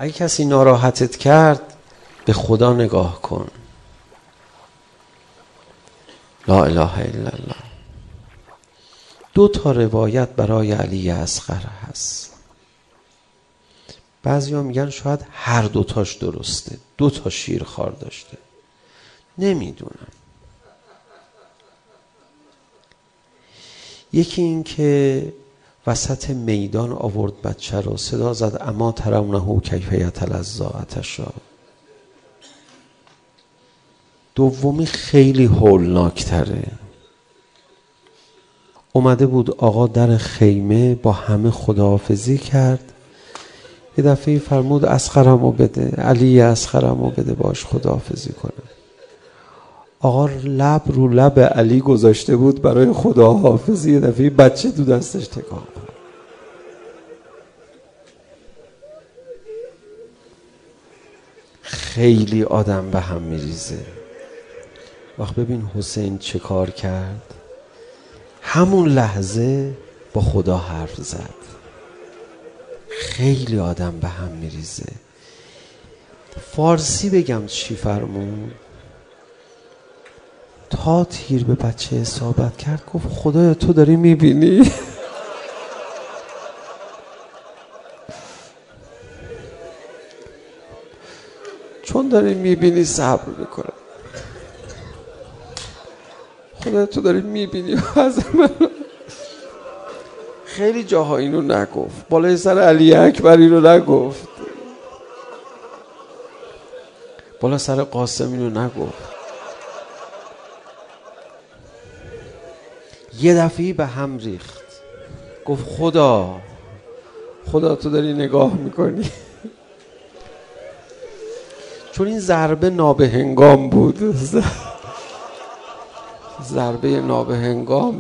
اگه کسی ناراحتت کرد به خدا نگاه کن. لا اله الا الله. 2 روایت برای علی اصغر هست. بعضیا میگن شاید هر 2 درسته. 2 شیرخوار داشته. نمیدونم. یکی این که وسط میدان آورد بچه رو، صدا زد اما ترونه کیف یتلظی عطشا. دومی خیلی هولناکتره. اومده بود آقا در خیمه با همه خداحافظی کرد، یه دفعه فرمود اصغرمو بده، علی اصغرمو بده باش خداحافظی کنه. آقا لب رو لب علی گذاشته بود برای خداحافظی، یه دفعه بچه تو دستش تکان خورد. خیلی آدم به هم میریزه. وقت ببین حسین چه کار کرد، همون لحظه با خدا حرف زد. خیلی آدم به هم میریزه. فارسی بگم چی فرمود؟ تا تیر به بچه اصابت کرد گفت خدایا تو داری میبینی؟ چون داری میبینی صبر میکنه. خدایا تو داری میبینی از من. خیلی جاها اینو نگفت، بالای سر علی اکبر اینو نگفت، بالا سر قاسم اینو نگفت. یه دفعی به هم ریخت، گفت خدا تو داری نگاه میکنی. چون این ضربه نابهنگام بود. ضربه نابهنگام.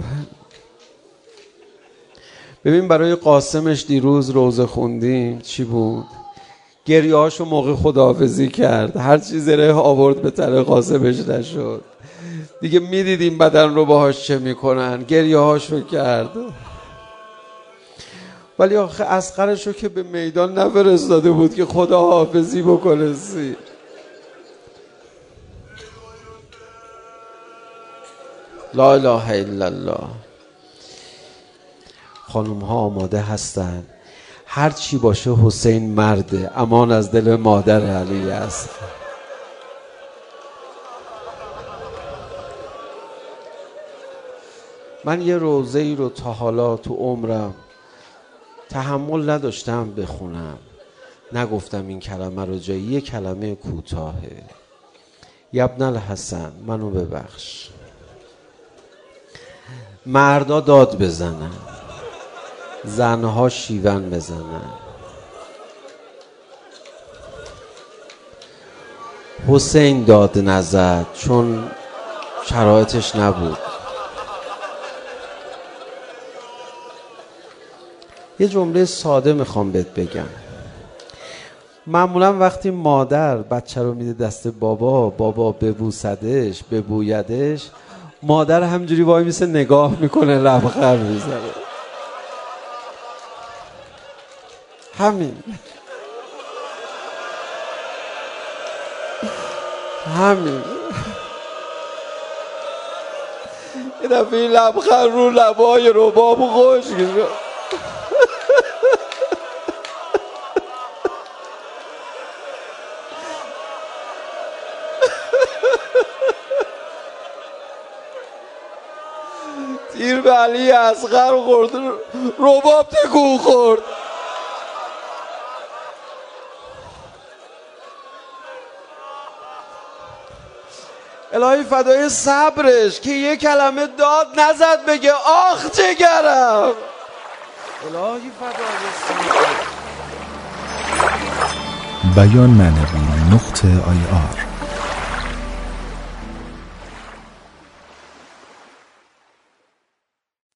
ببین برای قاسمش دیروز روزه خوندیم چی بود؟ گریه هاشو موقع خداحافظی کرد، هر چی زره آورد به تن قاسمش نشد دیگه. میدیدیم بدن رو باهاش چه میکنن، گریه هاشو کرد. ولی آخه اصغرشو که به میدان نفرستاده بود که خداحافظی بکنه. لا اله الا الله. خانوم ها آماده هستن، هر چی باشه حسین مرده، امان از دل مادر علی است. من یه روزه ای رو تا حالا تو عمرم تحمل نداشتم بخونم، نگفتم این کلمه رو جایی. یه کلمه کوتاهه. یبن الحسن منو ببخش. مردا داد بزنن، زنها شیون بزنن. حسین داد نزد چون شرایطش نبود. یه جمله ساده میخوام بهت بگم. معمولا وقتی مادر بچه رو میده دست بابا ببوسدش ببویدش، مادر همجوری وای میسه نگاه میکنه، لبخند میزنه. همین یه دفعه لبخند رو لبای رباب خوش شد. تیر به علی اصغر خورد، رباب تکون خورد. الهی فدای صبرش که یه کلمه داد نزد بگه آخ جگرم. الهی فدای صبرش. بیان معنوی .ir